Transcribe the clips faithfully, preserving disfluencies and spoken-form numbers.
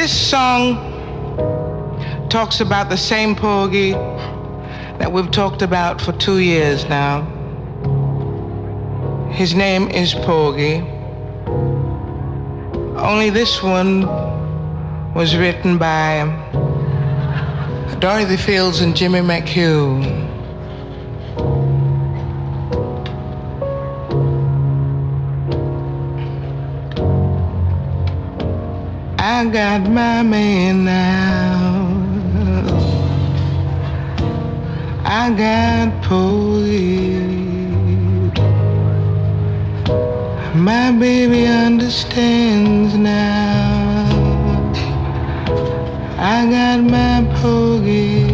This song talks about the same Porgy that we've talked about for two years now. His name is Porgy. Only this one was written by Dorothy Fields and Jimmy McHugh. I got my man now. I got Porgy. My baby understands now. I got my Porgy.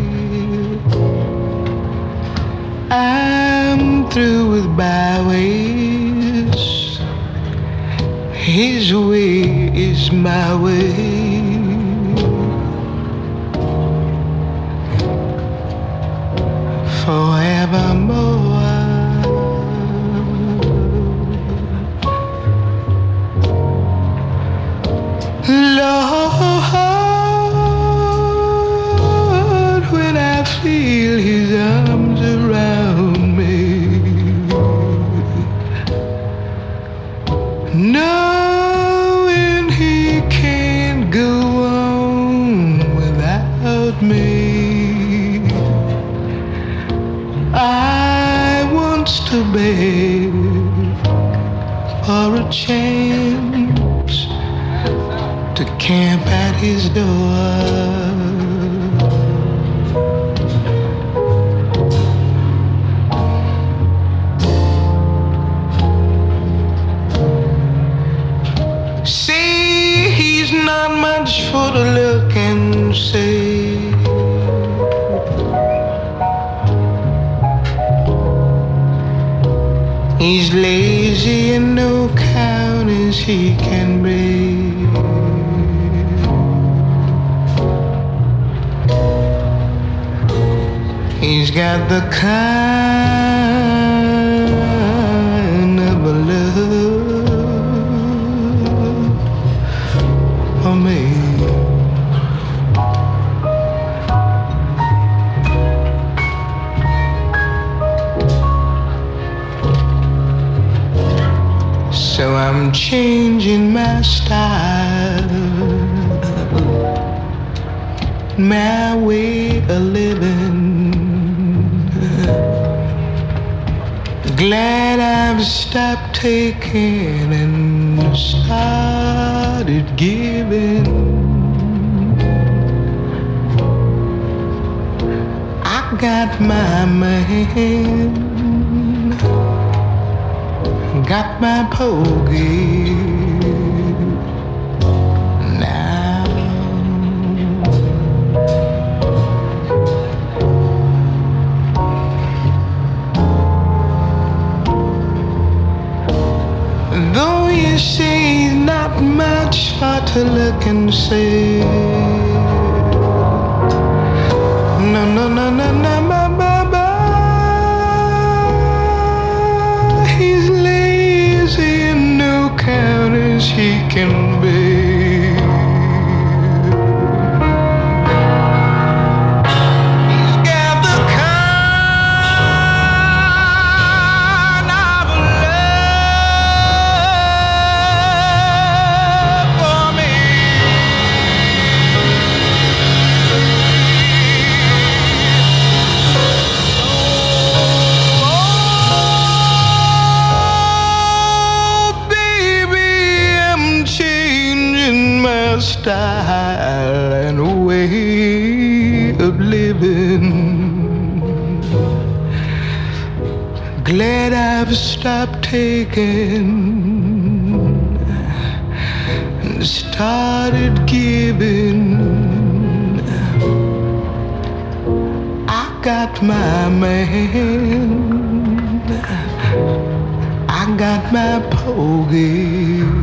I'm through with byways. His way is my way. Forevermore. Lord, when I feel his arms around me, knowing he can't go on without me, I want to beg for a chance to camp at his door. See, he's not much for to look and say. He's lazy and no count as he can be. He's got the kind of a love for me. So I'm changing my style, my way of living. Glad I've stopped taking and started giving. I got my man, got my Porgy now. Though you say he's not much for to look and say, no, no, no, no, no, ma, ma, ma. He's lazy and no count as he can be. He's got the kind of love for me. Style and way of living. Glad I've stopped taking and started giving. I got my man, I got my Porgy.